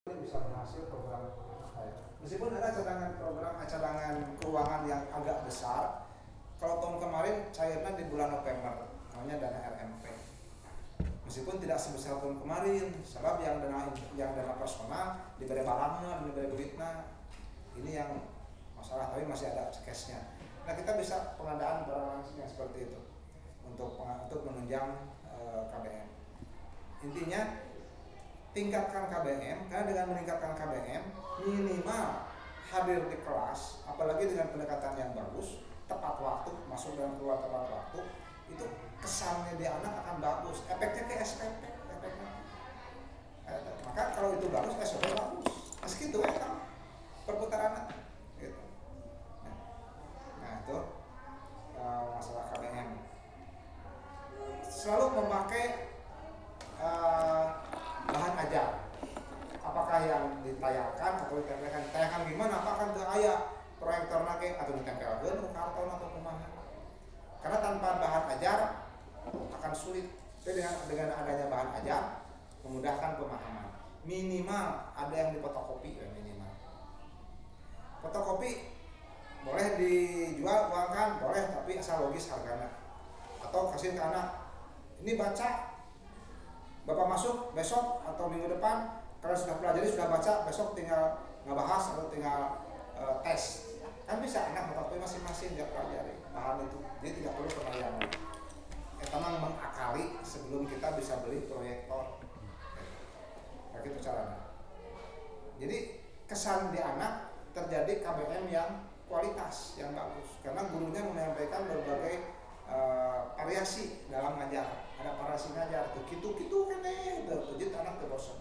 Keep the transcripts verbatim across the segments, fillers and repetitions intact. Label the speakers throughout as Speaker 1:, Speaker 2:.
Speaker 1: bisa menghasil program. Meskipun ada cadangan program cadangan keuangan yang agak besar, kalau tahun kemarin cairnya di bulan November, namanya dana R M P. Meskipun tidak sebesar tahun kemarin, sebab yang dana yang dana personal diberi barangnya, diberi duitnya, ini yang masalah, tapi masih ada case-nya. Nah, kita bisa pengadaan barang yang seperti itu untuk untuk menunjang uh, K B M. Intinya tingkatkan K B M, karena dengan meningkatkan K B M minimal hadir di kelas, apalagi dengan pendekatan yang bagus, tepat waktu, masuk dan keluar tepat waktu, itu kesannya di anak akan bagus, efeknya ke S P P, efeknya. Maka kalau itu bagus, S P P bagus, meski itu ya kan perputaran gitu. Nah, nah itu uh, masalah K B M. Selalu memakai uh, bahan ajar, apakah yang ditayangkan atau ditempelkan, ditayangkan gimana, apakah itu ayah proyektor nake atau ditempelkan ke karton atau kumaha. Karena tanpa bahan ajar akan sulit. Jadi dengan dengan adanya bahan ajar memudahkan pemahaman. Minimal ada yang difotokopi ya, minimal. Fotokopi boleh dijual uangkan, boleh, tapi asal logis harganya. Atau kasih ke anak, ini baca, Bapak masuk besok atau minggu depan, kalau sudah pelajari, sudah baca, besok tinggal ngebahas atau tinggal uh, tes. Kan bisa anak fotokopi masing-masing dia pelajari bahan itu, dia tidak perlu penayangan. Kita memang mengakali sebelum kita bisa beli proyektor. Nah, itu caranya. Jadi kesan di anak terjadi K B M yang kualitas, yang bagus, karena gurunya menyampaikan berbagai uh, variasi dalam ngajar. Ada variasi ngajar, tuh gitu-gitu kan eh, berpujit anak ke bosan.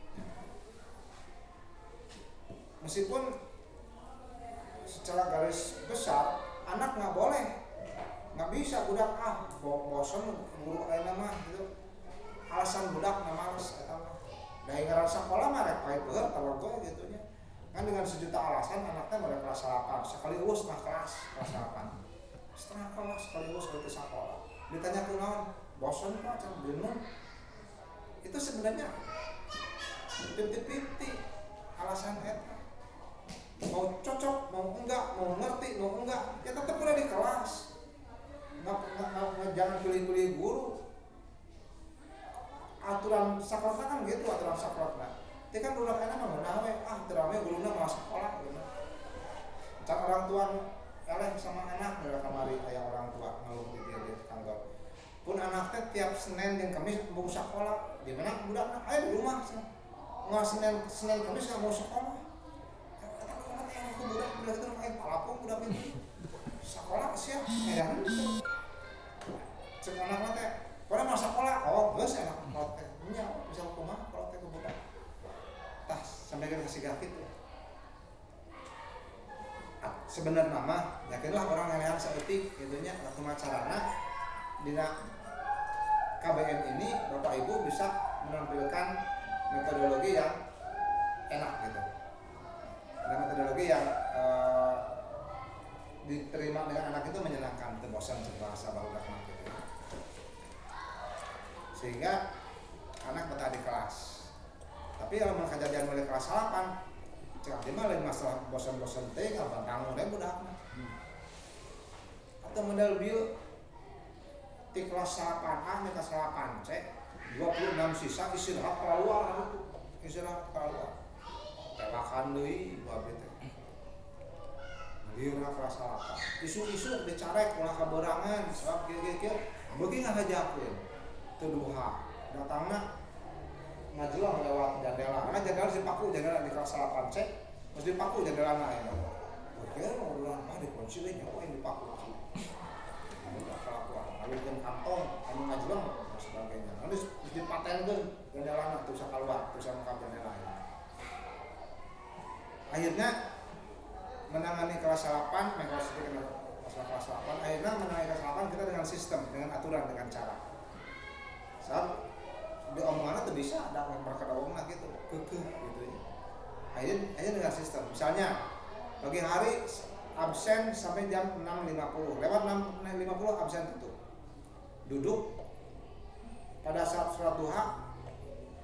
Speaker 1: Meskipun secara garis besar anak nggak boleh, nggak bisa budak ah bosan guru lain mah gitu, alasan budak nggak males atau dari ngerasa sekolah mah rek pahit banget kalau gue gitunya kan, dengan sejuta alasan anaknya pada kelas delapan sekali urus nah kelas kelas delapan setengah kelas sekali urus ke sekolah, ditanya ke naon bosan pak cang bingung, itu sebenarnya fifty-fifty alasan eta. Mau cocok, mau enggak, mau ngerti, mau enggak, ya tetap udah di kelas. Nggak, nggak, nggak, jangan pilih-pilih guru. Aturan saklotna kan gitu, aturan saklotna. Tapi kan udah enak mah nah we, ah terame guruna mau sekolah gitu. Cak orang tua eleh sama anak dari kamari kayak orang tua ngeluh di dia di kantor. Pun anaknya tiap Senin dan Kamis mau sekolah, di mana budakna ayo di rumah sih. Nggak Senin Senin Kamis nggak mau sekolah. Aku budak budak itu main palapung budak itu sekolah siap medan itu cek anak mah teh pada masa sekolah oh geus enak kalau teh nya bisa kumaha kalau teh ke budak tah sampai ke kasih gafit tuh sebenarnya mah yakinlah orang yang saeutik gitunya kumaha carana dina K B M ini Bapak Ibu bisa menampilkan metodologi yang enak gitu. Dengan metodologi yang uh, diterima dengan anak itu menyenangkan, itu bosan bahasa barudak gitu. Sehingga anak betah di kelas. Tapi kalau mau kejadian mulai kelas delapan, cek dia mah lain masalah bosan-bosan teh gampang tanggung deh budakna. Atau model bieu di kelas delapan A nih kelas delapan C, dua puluh enam sisa istirahat keluar itu. Istirahat keluar. Telakan deui babe teh. Bieu kelas delapan. Isu-isu dicarek ulah kaberangan, sabab kieu-kieu beuki ngahajakeun. Teu duha. Datangna ngajelang lewat jendela. Karena jendela dipaku jendela di kelas delapan C, terus dipaku jendelana ya. Oke, ulah mah dikunci we nyawa yang dipaku. Ada kelakuan, alikeun kantong, anu ngajelang dan sebagainya. Terus dipatenkeun jendelana teu bisa keluar, teu bisa mangkat jendela. Akhirnya menangani kelas delapan, kelas kelas delapan, akhirnya menangani kelas delapan kita dengan sistem, dengan aturan, dengan cara. Saat di omongan itu bisa ada yang berkedawang gitu, kekeh gitu ya. Akhirnya, akhirnya dengan sistem. Misalnya pagi hari absen sampai jam enam lima puluh, lewat enam lima puluh absen tutup. Duduk pada saat sholat duha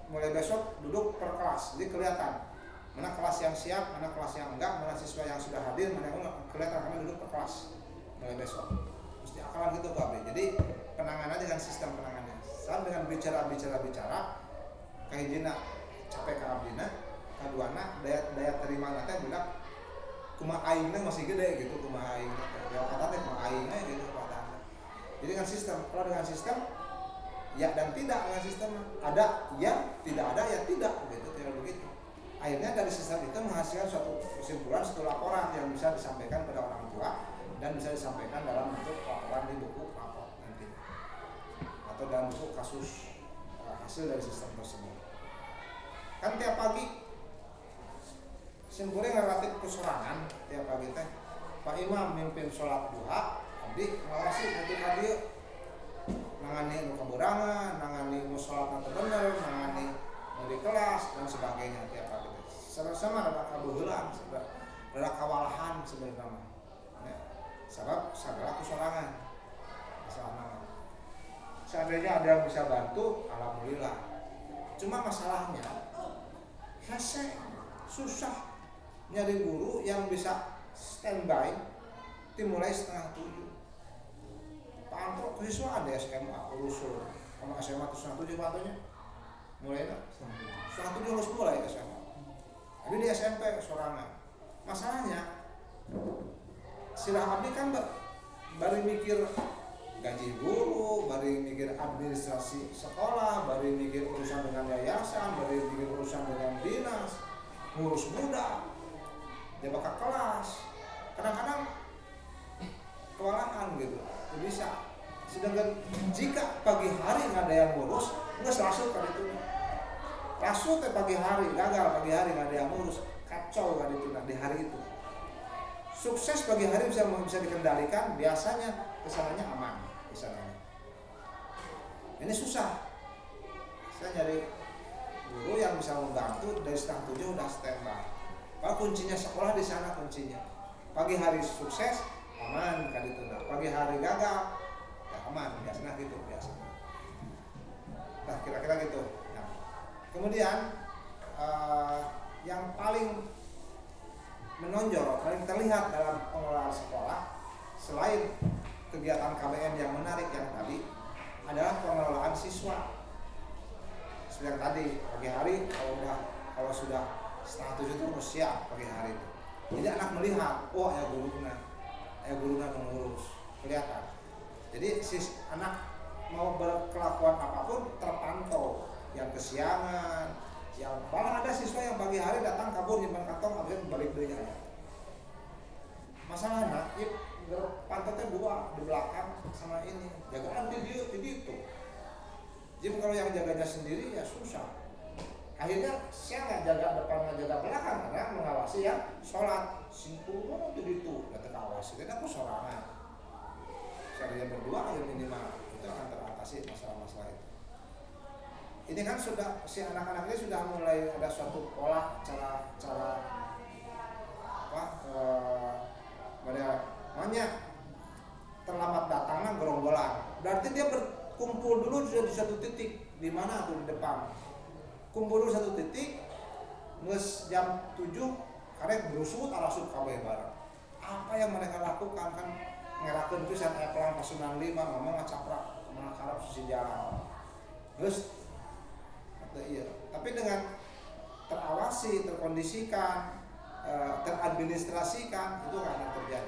Speaker 1: mulai besok duduk per kelas, jadi kelihatan mana kelas yang siap, mana kelas yang enggak, mana siswa yang sudah hadir, mana yang enggak, kelihatan karena duduk per kelas mulai besok. Mesti akalan gitu Pak Abdi. Jadi penanganan dengan sistem penanganannya. Saat dengan bicara-bicara-bicara kahijina capek ka abdina, kaduana daya daya terima teh budak kumaha aingna masih gede gitu, kumaha aingna teh. Jawab kata teh kumaha aingna gitu katanya. Jadi dengan sistem, kalau dengan sistem ya dan tidak, dengan sistem ada ya, tidak ada ya tidak gitu, tidak begitu. Akhirnya dari sistem itu menghasilkan suatu kesimpulan, suatu laporan yang bisa disampaikan pada orang tua dan bisa disampaikan dalam bentuk laporan di buku rapor nanti atau dalam bentuk kasus uh, hasil dari sistem tersebut. Kan tiap pagi simpulnya relatif kesorangan tiap pagi teh Pak Imam mimpin sholat duha, abdi ngawasi nanti abdi nangani nu kaburangan, nangani nu sholat nu bener, nangani nu di kelas dan sebagainya tiap pagi teh. Sama-sama ada kabuhulan, ada kawalahan sebenarnya. Ya. Sebab segala kesorangan. Masalah. Seandainya ada yang bisa bantu, alhamdulillah. Cuma masalahnya hese susah nyari guru yang bisa standby dimulai setengah tujuh. Pantro siswa ada S M A urusul, kalau S M A itu setengah tujuh bantunya mulai nak setengah tujuh harus mulai S M A. Jadi di S M P sorangan. Masalahnya sila abdi kan baru mikir gaji guru, baru mikir administrasi sekolah, baru mikir urusan dengan yayasan, baru mikir urusan dengan dinas, ngurus budak, dia bakal kelas. Kadang-kadang kewalahan gitu, bisa. Sedangkan jika pagi hari nggak ada yang ngurus, nggak langsung kali itu. Langsung teh pagi hari gagal, pagi hari nggak ada yang ngurus, kacau kali itu di hari itu. Sukses pagi hari bisa bisa dikendalikan, biasanya kesananya aman, kesananya. Ini susah. Saya nyari guru yang bisa membantu dari setengah tujuh udah standby. Kalau kuncinya sekolah di sana kuncinya. Pagi hari sukses, aman kan itu. Nah, pagi hari gagal, ya aman, biasanya gitu biasanya. Nah, kira-kira gitu. Nah, kemudian uh, yang paling menonjol, paling terlihat dalam pengelolaan sekolah selain kegiatan K B M yang menarik yang tadi adalah pengelolaan siswa. Seperti yang tadi pagi hari kalau udah kalau sudah setengah tujuh itu harus siap pagi hari itu. Jadi anak melihat, oh ya gurunya, ya gurunya mengurus, kelihatan. Jadi si anak mau berkelakuan apapun terpantau, yang kesiangan, yang malah ada siswa yang pagi hari datang kabur nyimpan kantong, habis balik deui aja. Masalahnya, ya, pantatnya dua di belakang sama ini, jagaan di dia, di itu. Jadi kalau yang jaganya sendiri ya susah. Akhirnya saya nggak jaga depan, nggak jaga belakang karena mengawasi yang sholat. Simpul itu itu, datang awasi. Jadi aku sorangan. Saya berdua ya minimal itu akan teratasi masalah-masalah itu. Ini kan sudah si anak-anak ini sudah mulai ada suatu pola cara cara apa eh, pada namanya terlambat datangnya gerombolan. Berarti dia berkumpul dulu di satu titik di mana tuh di depan. Kumpul dulu satu titik, nges jam tujuh karek berusut arasut kabeh bareng. Apa yang mereka lakukan kan ngerakeun pisan aya pelang pasunan lima ngomong ngacaprak mengarep sisi jalan. Terus iya, tapi dengan terawasi, terkondisikan, teradministrasikan itu nggak akan terjadi.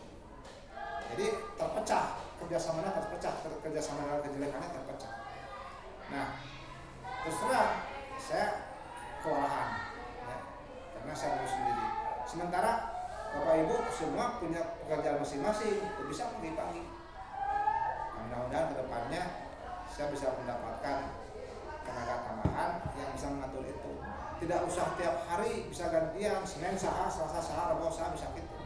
Speaker 1: Jadi terpecah kerjasamanya terpecah, kerjasama dan kejelekannya terpecah. Nah, terus terang saya kewalahan, ya, karena saya harus sendiri. Sementara Bapak Ibu semua punya pekerjaan masing-masing, bisa pagi-pagi. Nah, mudah-mudahan kedepannya saya bisa mendapatkan tenaga tambahan yang bisa mengatur itu. Tidak usah tiap hari bisa gantian, Senin saha, Selasa saha, Rabu saha, bisa gitu.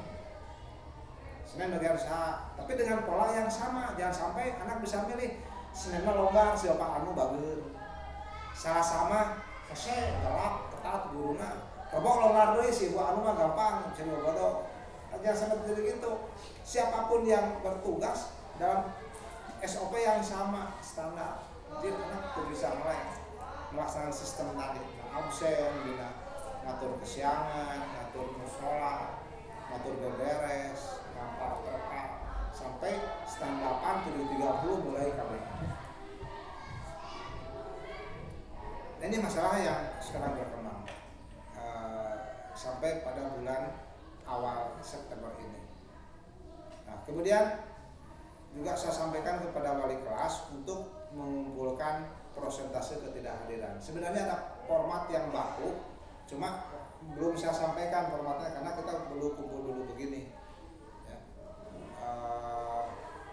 Speaker 1: Senin bagian saha, tapi dengan pola yang sama. Jangan sampai anak bisa milih Senin longgar, siapa anu bageun. Salah sama, kese galak, ketat guruna. Rabu longgar deui sih, gua anu mah gampang, jadi bodoh. Jangan sampai begitu gitu. Siapapun yang bertugas dalam S O P yang sama, standar. Jadi anak tuh bisa mulai melaksanakan sistem tadi, nah, absen, bina ngatur kesiangan, ngatur musola, ngatur beberes, ngampar terpal, sampai setengah delapan tujuh tiga puluh mulai K B A. Nah, ini masalah yang sekarang berkembang uh, sampai pada bulan awal September ini. Nah, kemudian juga saya sampaikan kepada wali kelas untuk mengumpulkan persentase ketidakhadiran. Sebenarnya ada format yang baku, cuma belum saya sampaikan formatnya karena kita perlu kumpul dulu begini. Ya. Uh,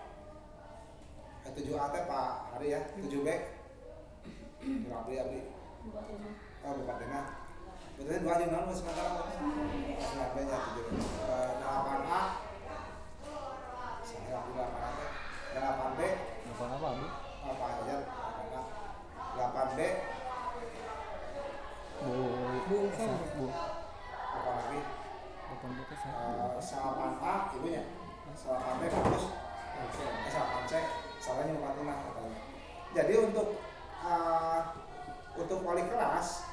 Speaker 1: tujuh A T Pak Hari ya, tujuh B Abdi Abdi. Oh, bukan benar. Betulnya dua aja non sementara sembilan B nya tujuh. delapan A saya ambil delapan A delapan B
Speaker 2: delapan apa Bu?
Speaker 1: apa aja delapan B
Speaker 2: Bu Bu Bu
Speaker 1: apa lagi
Speaker 2: delapan B itu
Speaker 1: delapan A ibunya delapan B bagus delapan C salahnya empat puluh katanya. Jadi untuk uh, untuk wali kelas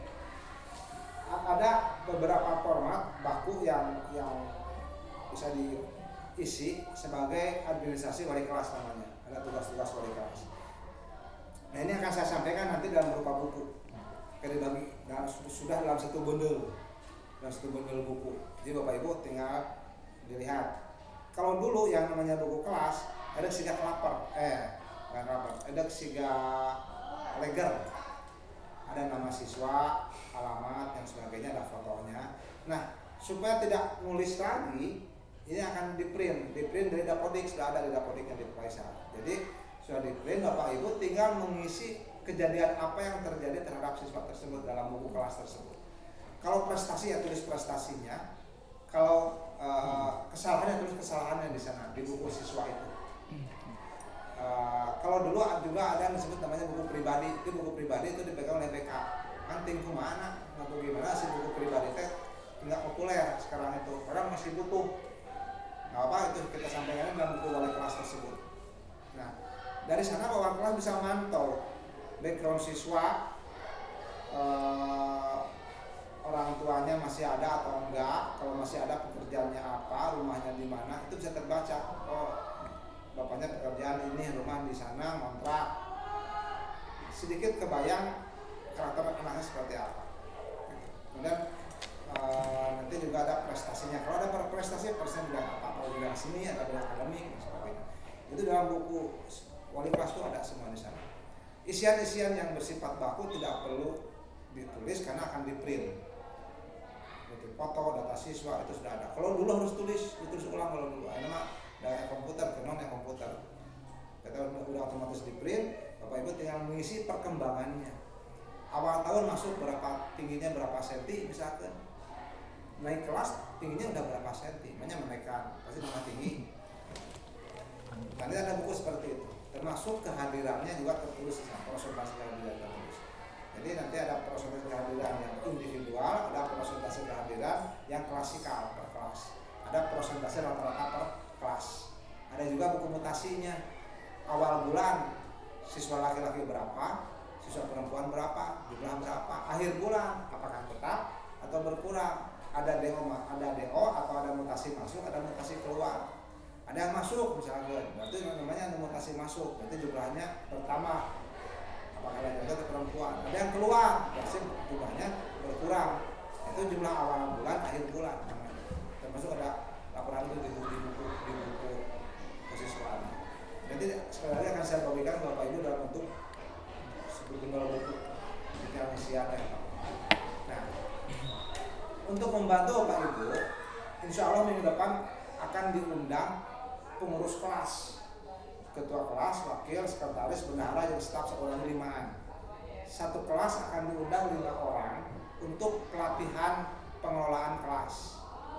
Speaker 1: ada beberapa format baku yang yang bisa diisi sebagai administrasi wali kelas namanya. Ada tugas-tugas wali kelas. Nah, ini akan saya sampaikan nanti dalam berupa buku. Kayak dibagi dalam, sudah dalam satu bundel, dalam satu bundel buku. Jadi Bapak Ibu tinggal dilihat. Kalau dulu yang namanya buku kelas ada siga kelapar, eh bukan kelapar, ada siga leger. Ada nama siswa, alamat, dan sebagainya, ada fotonya. Nah, supaya tidak nulis lagi, ini akan di print, di print dari Dapodik, sudah ada di Dapodik yang di Faisal. Jadi sudah di print, Bapak Ibu tinggal mengisi kejadian apa yang terjadi terhadap siswa tersebut dalam buku kelas tersebut. Kalau prestasi ya tulis prestasinya, kalau uh, kesalahan ya tulis kesalahannya di sana di buku siswa itu. Uh, kalau dulu juga ada yang disebut namanya buku pribadi. Itu buku pribadi itu dipegang oleh B K. Kan tingku mana, atau gimana sih buku pribadi itu nggak populer sekarang itu. Orang masih butuh. Nggak apa itu kita sampaikan dalam buku wali kelas tersebut. Nah, dari sana wali kelas bisa mantau background siswa, uh, orang tuanya masih ada atau enggak. Kalau masih ada pekerjaannya apa, rumahnya di mana, itu bisa terbaca. Oh, bapaknya pekerjaan ini, rumah di sana, kontrak. Sedikit kebayang karakter anaknya seperti apa. Kemudian uh, nanti juga ada prestasinya. Kalau ada prestasi persen bidang apa, kalau bidang seni ada bidang akademik dan sebagainya. Itu dalam buku wali kelas itu ada semua di sana. Isian-isian yang bersifat baku tidak perlu ditulis karena akan di print. Jadi foto, data siswa itu sudah ada. Kalau dulu harus tulis, ditulis ulang kalau dulu. Ini mah dari komputer ke non yang komputer. Kita udah, udah otomatis di print, Bapak Ibu tinggal mengisi perkembangannya. Awal tahun masuk berapa tingginya berapa senti, misalkan naik kelas tingginya udah berapa senti, makanya menaikkan pasti tambah tinggi. Nanti ada buku seperti itu, termasuk kehadirannya juga tertulis, persentase kehadiran tertulis. Jadi nanti ada persentase kehadiran yang individual, ada persentase kehadiran yang klasikal per kelas, ada persentase rata-rata per kelas. Ada juga buku mutasinya. Awal bulan siswa laki-laki berapa, siswa perempuan berapa, jumlah berapa. Akhir bulan apakah tetap atau berkurang. Ada D O, ada D O atau ada mutasi masuk, ada mutasi keluar. Ada yang masuk misalnya, berarti namanya mutasi masuk, berarti jumlahnya pertama apakah laki-laki atau perempuan. Ada yang keluar, berarti jumlahnya berkurang. Itu jumlah awal bulan, akhir bulan namanya. Termasuk ada laporan itu di buku di buku kesiswaan. Nanti sekali lagi akan saya bagikan Bapak Ibu dalam bentuk sebelum buku yang isiannya. Nah, untuk membantu Bapak Ibu, insya Allah minggu depan akan diundang pengurus kelas, ketua kelas, wakil, sekretaris, bendahara, dan staf seorang limaan. Satu kelas akan diundang lima orang untuk pelatihan pengelolaan kelas.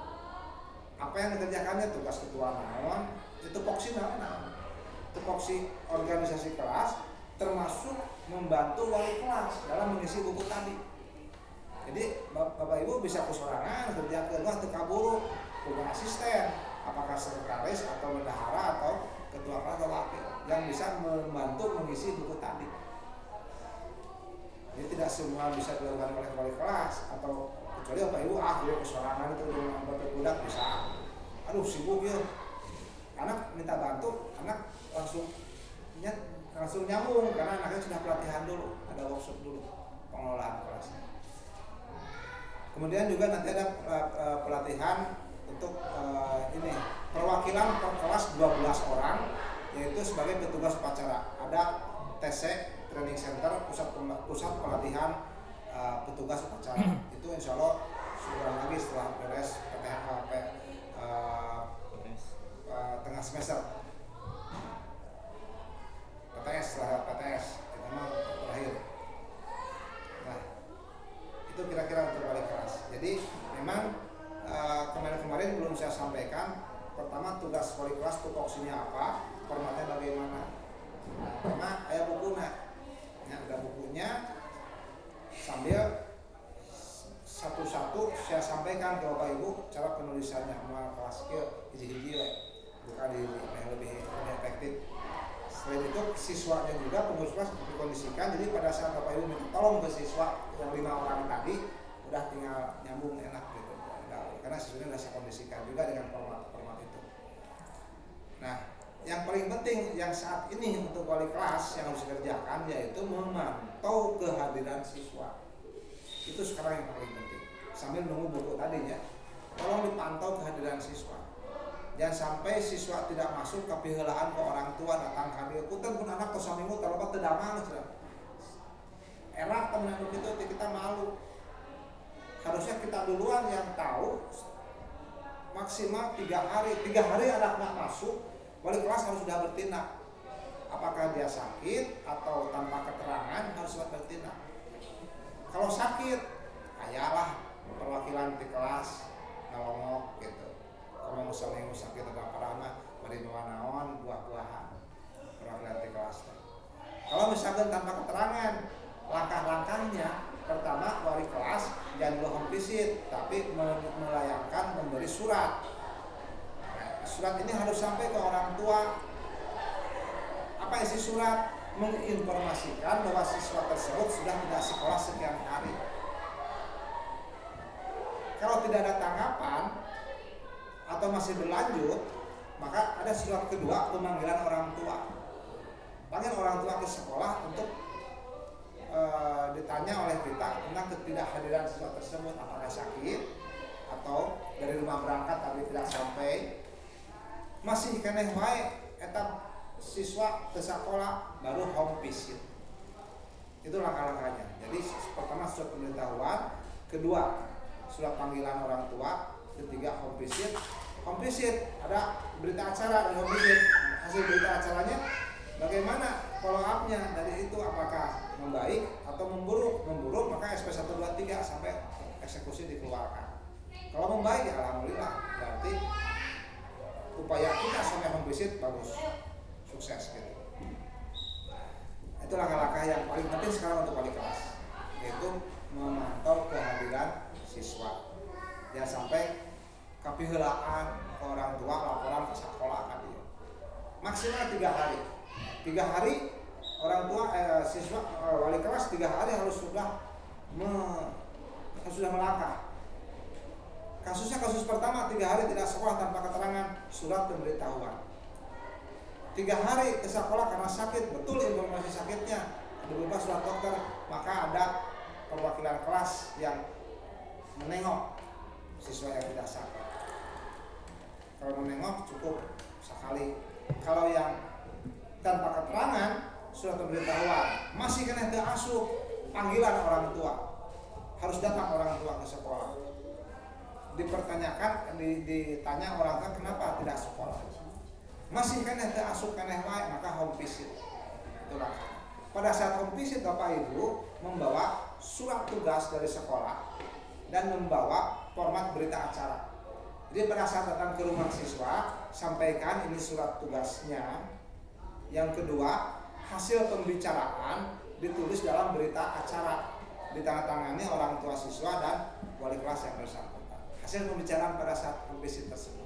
Speaker 1: Apa yang dikerjakannya tugas ketua naon, itu poksi naon, itu poksi organisasi kelas, termasuk membantu wali kelas dalam mengisi buku tadi. Jadi Bapak Ibu bisa kesorangan kerja ke rumah tekaburu, punya asisten, apakah sekretaris atau bendahara atau ketua kelas atau wakil yang bisa membantu mengisi buku tadi. Jadi tidak semua bisa dilakukan oleh wali kelas atau kecuali Bapak Ibu ah dia kesorangan itu dengan bapak budak bisa. Aduh sibuk ya. Anak minta bantu, anak langsung nyet, langsung nyambung karena anaknya sudah pelatihan dulu, ada workshop dulu pengelolaan kelasnya. Kemudian juga nanti ada uh, pelatihan untuk uh, ini perwakilan per kelas dua belas orang yaitu sebagai petugas upacara. Ada T C Training Center pusat pusat pelatihan uh, petugas upacara. Itu insya Allah sebulan lagi setelah beres P T H uh, uh, uh, tengah semester P T S setelah P T S itu memang terakhir. Nah itu kira-kira untuk wali kelas. Jadi memang uh, kemarin-kemarin belum saya sampaikan. Pertama tugas wali kelas tupoksinya apa, formatnya bagaimana. Nah, karena ada bukunya, ya, ada bukunya sambil satu-satu saya sampaikan ke Bapak Ibu cara penulisannya mau kelas ke hiji-hiji bukan di yang lebih, lebih efektif. Selain itu siswanya juga pengurus kelas dikondisikan, jadi pada saat Bapak Ibu minta tolong ke siswa yang lima orang tadi udah tinggal nyambung enak gitu, karena siswanya sudah saya kondisikan juga dengan format-format itu. Nah, yang paling penting yang saat ini untuk wali kelas yang harus dikerjakan yaitu memantau kehadiran siswa. Itu sekarang yang paling penting. Sambil nunggu buku tadinya, tolong dipantau kehadiran siswa. Jangan sampai siswa tidak masuk kepihelaan ke orang tua datang hadir. Punten pun anak tos minggu terlepas tidak mau. Enak teman itu kita malu. Harusnya kita duluan yang tahu maksimal tiga hari. Tiga hari anak nggak masuk, wali kelas harus sudah bertindak. Apakah dia sakit atau tanpa keterangan harus sudah bertindak. Kalau sakit, ayalah perwakilan di kelas ngelongok gitu. Kalau misalnya yang sakit ada parana, beri bawa naon buah-buahan perwakilan di kelas. Kalau misalkan tanpa keterangan, langkah-langkahnya pertama wali kelas jangan dulu home visit, tapi melayangkan memberi surat. Nah, surat ini harus sampai ke orang tua. Apa isi surat? Menginformasikan bahwa siswa tersebut sudah tidak sekolah sekian hari. Kalau tidak ada tanggapan atau masih berlanjut, maka ada surat kedua pemanggilan orang tua. Panggil orang tua ke sekolah untuk e, ditanya oleh kita tentang ketidakhadiran siswa tersebut, apakah sakit atau dari rumah berangkat tapi tidak sampai, masih keneh wae etap siswa ke sekolah baru home visit. Itu langkah-langkahnya. Jadi pertama surat pemberitahuan, kedua surat panggilan orang tua, ketiga home visit. Home visit ada berita acara dari home visit. Hasil berita acaranya bagaimana follow up-nya dari itu, apakah membaik atau memburuk? Memburuk maka S P satu dua tiga sampai eksekusi dikeluarkan. Kalau membaik ya alhamdulillah, berarti upaya kita sampai home visit bagus. Sukses gitu. Itu langkah-langkah yang paling penting sekarang untuk wali kelas, yaitu memantau kehadiran siswa. Jangan sampai kapihelaan ke orang tua laporan ke sekolah tadi. Maksimal tiga hari. Tiga hari orang tua eh, siswa eh, wali kelas tiga hari harus sudah me, harus sudah melangkah. Kasusnya kasus pertama tiga hari tidak sekolah tanpa keterangan, surat pemberitahuan. Tiga hari ke sekolah karena sakit, betul informasi sakitnya, berupa surat dokter, maka ada perwakilan kelas yang menengok siswa yang tidak sakit. Kalau menengok cukup sekali. Kalau yang tanpa keterangan, surat pemberitahuan, masih kena diasuh, panggilan orang tua, harus datang orang tua ke sekolah. Dipertanyakan, ditanya orang tua kenapa tidak sekolah. Masih kan ada asup kan yang lain, maka home visit. Itulah. Pada saat home visit Bapak Ibu membawa surat tugas dari sekolah dan membawa format berita acara. Jadi pada saat datang ke rumah siswa, sampaikan ini surat tugasnya. Yang kedua, hasil pembicaraan ditulis dalam berita acara, ditandatangani orang tua siswa dan wali kelas yang bersangkutan. Hasil pembicaraan pada saat home visit tersebut.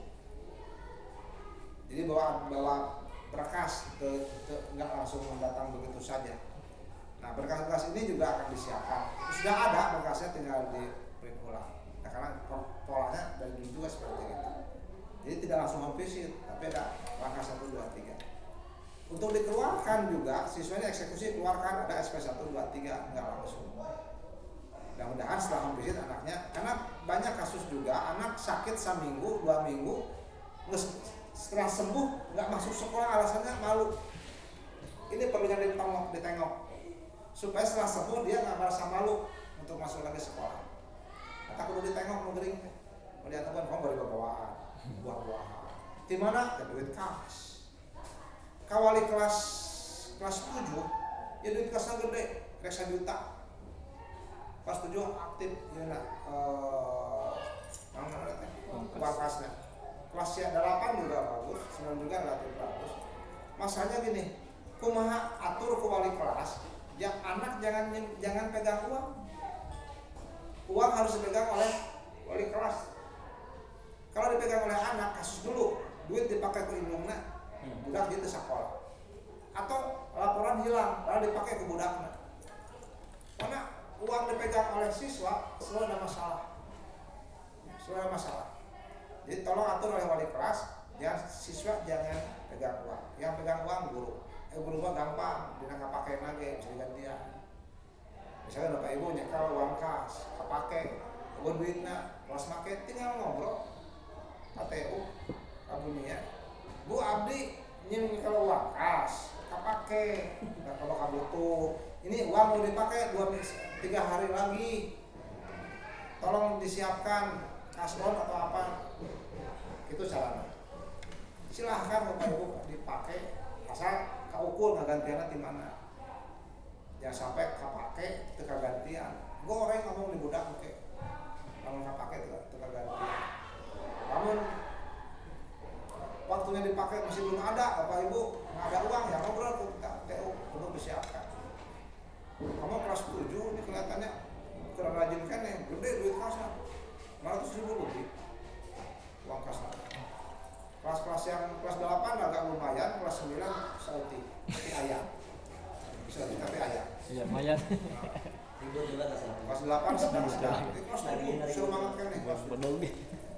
Speaker 1: Jadi bawa bawa berkas, ke, ke, nggak langsung datang begitu saja. Nah berkas-berkas ini juga akan disiapkan. Sudah ada berkasnya, tinggal di print ulang. Nah, karena polanya dari dulu juga seperti itu. Jadi tidak langsung home visit, tapi ada langkah satu, dua, tiga. Untuk dikeluarkan juga, siswanya eksekusi keluarkan ada S P satu, dua, tiga, nggak langsung. Mudah-mudahan setelah home visit anaknya, karena banyak kasus juga anak sakit seminggu, dua minggu, setelah sembuh nggak masuk sekolah alasannya malu. Ini perlu yang ditengok, ditengok supaya setelah sembuh dia nggak merasa malu untuk masuk lagi sekolah. Maka perlu ditengok, mau gering, mau lihat teman, kamu baru bawaan, buah-buahan. Di mana? Ya duit kas. Kawali kelas kelas tujuh, ya duit kasnya gede, reksa juta. Kelas tujuh aktif, ya nak, mana nanti, kasnya. Kelas delapan juga bagus, sembilan juga relatif bagus. Masalahnya gini, kumaha atur ke wali kelas, yang anak jangan jangan pegang uang. Uang harus dipegang oleh wali kelas. Kalau dipegang oleh anak, kasus dulu, duit dipakai ke indungna, budak jadi sekolah. Atau laporan hilang, lalu dipakai ke budaknya. Karena uang dipegang oleh siswa, selalu ada masalah. Selalu ada masalah. Jadi tolong atur oleh wali kelas, jangan siswa jangan pegang uang. Yang pegang uang guru. Eh guru mah gampang, dia nggak pakai lagi, bisa digantian. Misalnya bapak ibu nyekal uang kas, kepake, uang duitnya, kelas make, tinggal ngobrol. K T U, kabunya. Bu abdi nyekal uang kas, kepake. Nah kalau kamu tuh, ini uang mau dipakai dua tiga hari lagi. Tolong disiapkan kasbon atau apa. Itu caranya. Silahkan bapak ibu dipakai, asal kaukur gantiannya di mana. Jangan sampai kepake teka gantian. Goreng ngomong di budak oke. Namun kepake teka gantian. Namun waktunya dipakai masih belum ada, bapak ibu nggak ada uang ya ngobrol ke K T U untuk disiapkan. Kamu kelas tujuh ini kelihatannya kurang rajin kan ya, gede duit kasnya lima ratus ribu lebih uang kasnya. Kelas-kelas yang kelas delapan agak lumayan, kelas sembilan salty, tapi ayam. Salty tapi ayam.
Speaker 2: Iya, lumayan.
Speaker 1: Kelas delapan sedang-sedang. Ini kelas tujuh seru banget kan nih kelas tujuh.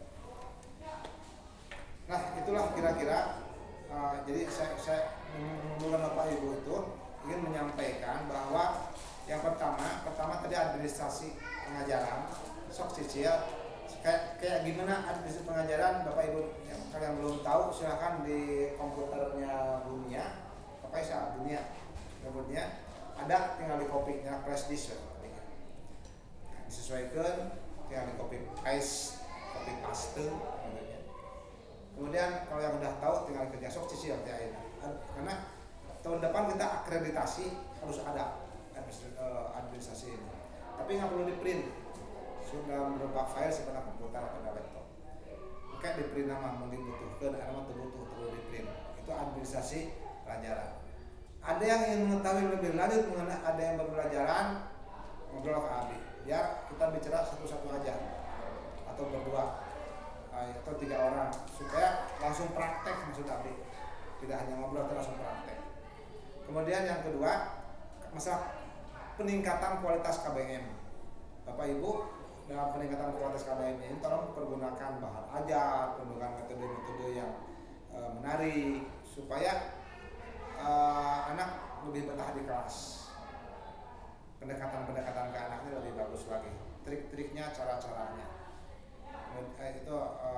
Speaker 1: Nah, itulah kira-kira uh, jadi saya saya mengumpulkan Bapak Ibu itu ingin menyampaikan bahwa yang pertama, pertama tadi administrasi pengajaran, sok cicil kayak kayak gimana administrasi pengajaran Bapak Ibu yang kalian belum tahu silahkan di komputernya Dunia, apa ya Dunia, Dunia ada tinggal di copy-nya flash disk ya. Disesuaikan tinggal di copy paste, copy paste gitu. Kemudian kalau yang udah tahu tinggal kerja sok cicil ya, karena tahun depan kita akreditasi harus ada administrasi ini, tapi nggak perlu di print, sudah berupa file sebenarnya komputer atau laptop. Kayak di print nama mau dibutuhkan, ada mah butuh perlu di print. Itu administrasi pelajaran. Ada yang ingin mengetahui lebih lanjut mengenai ada yang berpelajaran, ngobrol ke Abi. Biar kita bicara satu-satu aja atau berdua atau tiga orang supaya langsung praktek maksud Abi. Tidak hanya ngobrol, tapi langsung praktek. Kemudian yang kedua, masalah peningkatan kualitas K B M. Bapak Ibu, dalam peningkatan kualitas K B M ini tolong pergunakan bahan ajar, pergunakan metode-metode yang e, menarik supaya e, anak lebih betah di kelas. Pendekatan-pendekatan ke anaknya lebih bagus lagi. Trik-triknya, cara-caranya. Itu e,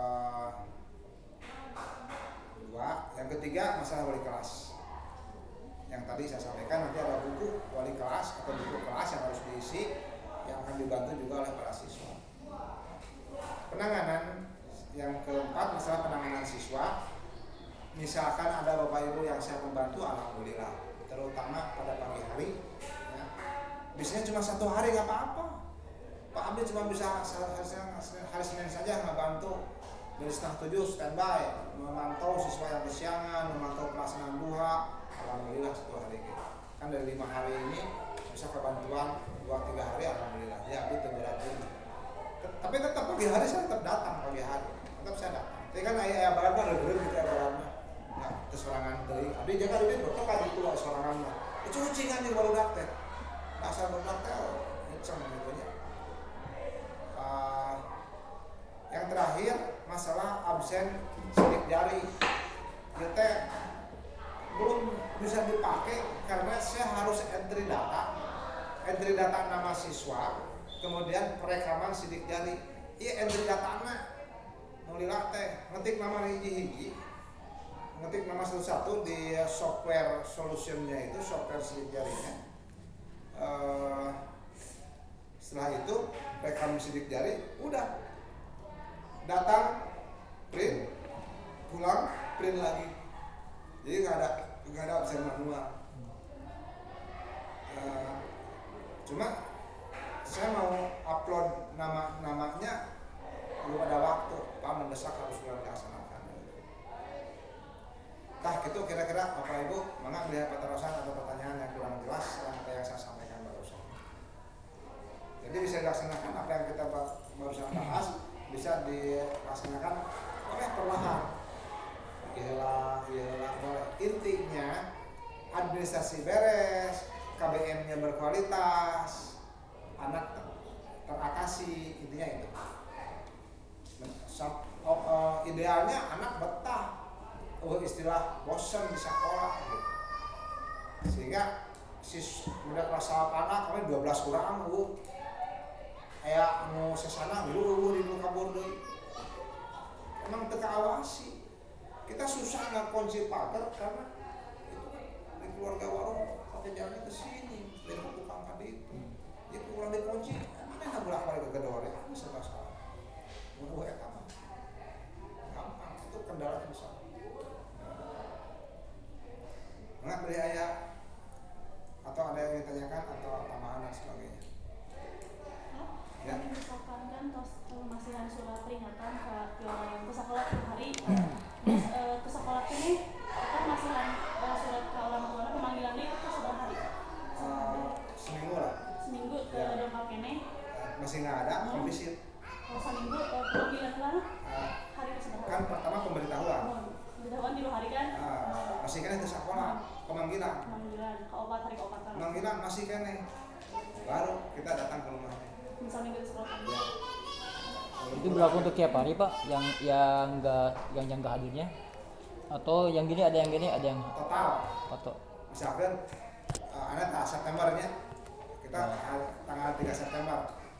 Speaker 1: dua. Yang ketiga, masalah wali kelas. Yang tadi saya sampaikan nanti ada buku wali kelas atau buku kelas yang harus diisi yang akan dibantu juga oleh para siswa. Penanganan yang keempat masalah penanganan siswa. Misalkan ada bapak ibu yang saya membantu, alhamdulillah, terutama pada pagi hari. Ya. Biasanya cuma satu hari nggak apa-apa. Pak Abdi cuma bisa hari Senin saja nggak bantu. Dari setengah tujuh standby memantau siswa yang kesiangan, memantau pelaksanaan duha. Alhamdulillah satu hari ini. Kan dari lima hari ini bisa kebantuan dua tiga hari, alhamdulillah. Ya, itu berat ini. Tapi tetap pagi hari saya tetap datang pagi hari. Tetap saya datang. Tapi kan ayah ayah barat ada dulu gitu ya baratnya. Nah, kesorangan tadi. Abdi jaga duit berapa kali itu lah sorangan mah. Itu ucingan yang baru datang. dasar goblok teh ngeceng gitu ya. Uh, yang terakhir masalah absen sidik jari kita belum bisa dipakai karena saya harus entry data entry data nama siswa kemudian perekaman sidik jari iya entry datanya mulai teh ngetik nama hiji-hiji ngetik nama satu-satu di software solutionnya itu software sidik jarinya uh, setelah itu rekam sidik jari udah datang print pulang print lagi jadi nggak ada nggak ada absen manual uh, cuma saya mau upload nama namanya belum ada waktu pak mendesak harus sudah dilaksanakan nah itu kira-kira Bapak Ibu mangga melihat peterusan atau pertanyaan yang kurang jelas yang apa yang saya sampaikan barusan jadi bisa dilaksanakan apa yang kita barusan bahas bisa dilaksanakan oleh perlahan iyalah iyalah boleh intinya administrasi beres K B M-nya berkualitas anak teratasi intinya itu oh, uh, idealnya anak betah oh istilah bosan di sekolah gitu. Sehingga sis udah kelas anak kami dua belas kurang bu kayak mau sesana dulu di dulu kabur deui emang teu kaawasi kita susah ngakunci pagar karena itu kan di keluarga warung pakai jalannya ke sini dari tukang tadi itu ya kurang dikunci mana yang bolak balik ke gedor ya serba salah mau eta mah gampang itu kendalanya bisa nggak beli ayah atau ada yang ditanyakan atau tambahan dan sebagainya
Speaker 3: ya. Misalkan kan tos masihan surat peringatan ke ke sekolah tiap hari terus uh, ke sekolah ini kan masihan uh, surat ke orang tua pemanggilan itu ke seberapa hari?
Speaker 1: Uh, seminggu lah
Speaker 3: seminggu ke
Speaker 1: ya.
Speaker 3: Dongkal kene
Speaker 1: masih nggak ada hmm. visit
Speaker 3: kalau seminggu uh, pemanggilan mana? Uh, hari ke seberapa?
Speaker 1: Kan pertama pemberitahuan
Speaker 3: oh, pemberitahuan di dua hari kan?
Speaker 1: Uh, uh, masih kan itu sekolah pemanggilan
Speaker 3: pemanggilan ke obat hari ke obat kan?
Speaker 1: pemanggilan masih kan baru kita datang ke rumahnya
Speaker 3: misalnya ke sekolah
Speaker 1: ya.
Speaker 2: Itu berlaku untuk tiap hari Pak yang yang enggak yang yang enggak hadirnya atau yang gini ada yang gini ada yang
Speaker 1: total
Speaker 2: foto
Speaker 1: misalkan uh, ada Septembernya kita
Speaker 2: ya.
Speaker 1: Tanggal tiga September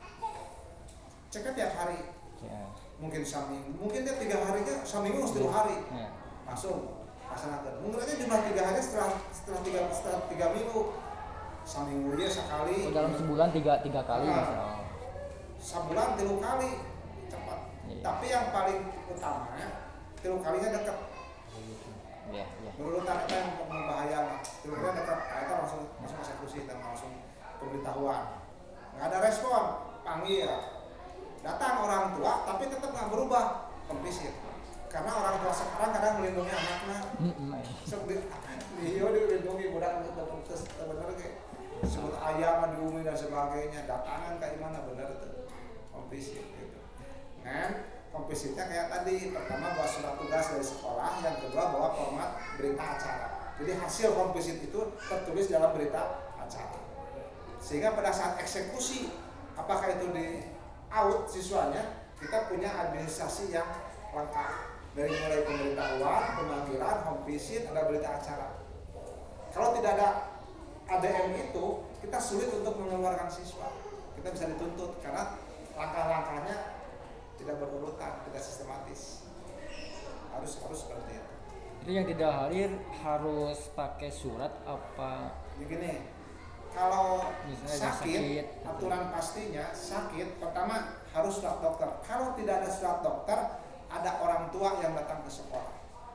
Speaker 1: cek tiap hari
Speaker 2: ya.
Speaker 1: Mungkin seminggu mungkin dia tiga harinya seminggu mesti dua hari
Speaker 2: ya.
Speaker 1: langsung laksanakan mungkin aja jumlah tiga hari setelah setelah tiga setelah tiga minggu seminggu dia sekali
Speaker 2: oh, dalam sebulan tiga tiga kali
Speaker 1: nah,
Speaker 2: misalnya
Speaker 1: sebulan tiga kali cepat ya. Tapi yang paling utamanya tiga kalinya dekat
Speaker 2: ya, ya.
Speaker 1: berurutan itu yang berbahaya tiga kalinya dekat nah, itu langsung langsung eksekusi dan langsung pemberitahuan nggak ada respon panggil datang orang tua tapi tetap nggak berubah komplisit karena orang tua sekarang kadang melindungi anaknya sebelum dia dilindungi budak untuk terus benar kayak sebut ayam diumi dan sebagainya datangan kayak mana benar itu komplisit gitu kan kompisitnya kayak tadi pertama bawa surat tugas dari sekolah yang kedua bawa format berita acara jadi hasil kompisit itu tertulis dalam berita acara sehingga pada saat eksekusi apakah itu di out siswanya kita punya administrasi yang lengkap dari mulai pemberitahuan, pemanggilan, home visit, ada berita acara kalau tidak ada A D M itu kita sulit untuk mengeluarkan siswa kita bisa dituntut karena langkah-langkahnya tidak berurutan, tidak sistematis harus harus seperti itu
Speaker 2: jadi yang tidak hadir harus pakai surat apa
Speaker 1: begini kalau
Speaker 2: misalnya
Speaker 1: sakit,
Speaker 2: sakit
Speaker 1: aturan pastinya sakit pertama harus surat dokter kalau tidak ada surat dokter ada orang tua yang datang ke sekolah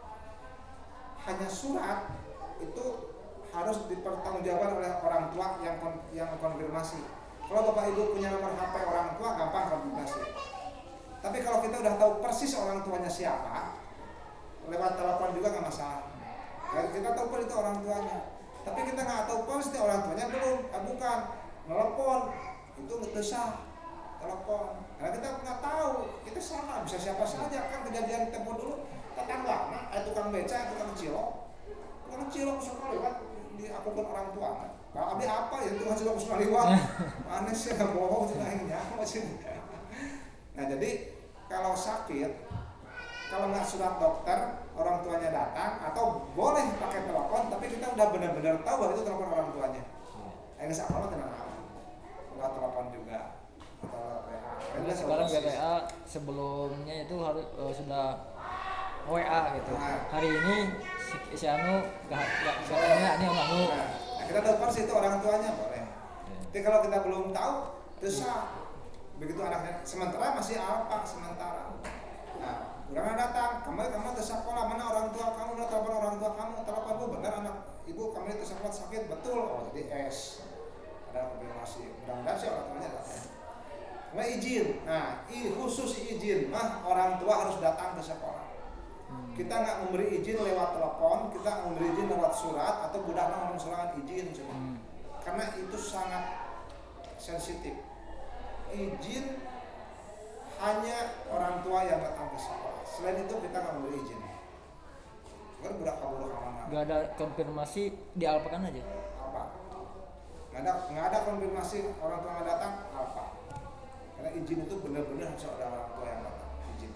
Speaker 1: hanya surat itu harus dipertanggungjawabkan oleh orang tua yang yang konfirmasi. Kalau Bapak Ibu punya nomor H P orang tua gampang konfirmasi. Tapi kalau kita udah tahu persis orang tuanya siapa, lewat telepon juga nggak masalah. Kita tahu persis itu orang tuanya. Tapi kita nggak tahu persis orang tuanya belum, ah, bukan. Telepon itu nggak sah. Telepon. Karena kita nggak tahu, kita salah bisa siapa saja kan kejadian tempo dulu tetangga, nah, tukang beca, tukang cilok, tukang cilok sekolah lewat di aku telepon orang tua. Pak abdi apa ya itu hasil usul liwat. Mana sih nggak bohong cina aingnya masih. Nah jadi kalau sakit, kalau nggak surat dokter, orang tuanya datang atau boleh pakai telepon, tapi kita udah benar-benar tahu bahwa itu telepon orang tuanya. Aing sekolah tenang aman. Nggak telepon juga atau W A.
Speaker 2: Karena sekarang W A sebelumnya itu harus uh, sudah W A gitu.
Speaker 1: Nah.
Speaker 2: Hari ini si, si Anu gak gak katanya ini Om Anu.
Speaker 1: Nah, kita telepon sih itu orang tuanya boleh. Tapi kalau kita belum tahu, bisa begitu anaknya. Sementara masih apa? Sementara. Nah, orang datang, kamu kamu ke sekolah mana orang tua kamu, udah telepon orang tua kamu, telepon tuh benar anak ibu kamu itu sekolah sakit betul. Oh jadi S. Ada konfirmasi. Mudah-mudahan sih orang tuanya datang. Nah izin. Nah, i, khusus izin mah orang tua harus datang ke sekolah. Kita nggak memberi izin lewat telepon, kita memberi izin lewat surat atau budak ngomong surat izin cuma. Hmm. Karena itu sangat sensitif. Izin hanya orang tua yang datang ke sekolah. Selain itu kita nggak memberi izin. Kan budak kabur kemana?
Speaker 2: Gak ada konfirmasi dialpakan aja.
Speaker 1: Apa? Nggak ada nggak ada konfirmasi orang tua yang datang apa? Karena izin itu benar-benar harus ada orang tua yang datang.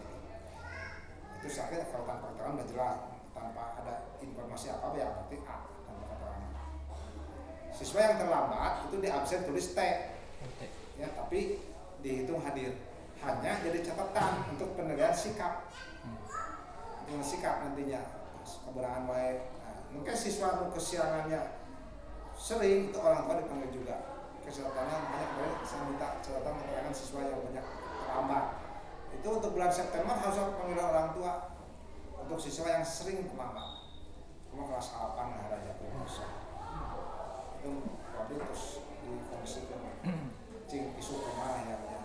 Speaker 1: Itu sakit kalau tanpa keterangan udah jelas, tanpa ada informasi apa ya berarti A tanpa keterangan. Siswa yang terlambat itu di absen tulis T, ya tapi dihitung hadir. Hanya jadi catatan untuk penilaian sikap, dengan sikap nantinya kebenaran baik. Nah, mungkin siswa yang kesiangannya sering itu orang tua dipanggil juga. Catatannya banyak banget saya minta catatan keterangan siswa yang banyak terlambat. Itu untuk bulan September harus ada panggilan orang tua untuk siswa yang sering terlambat. Cuma kelas delapan lah ada promosi. Itu waktu terus di komisi ke cing isu kemana ya banyak.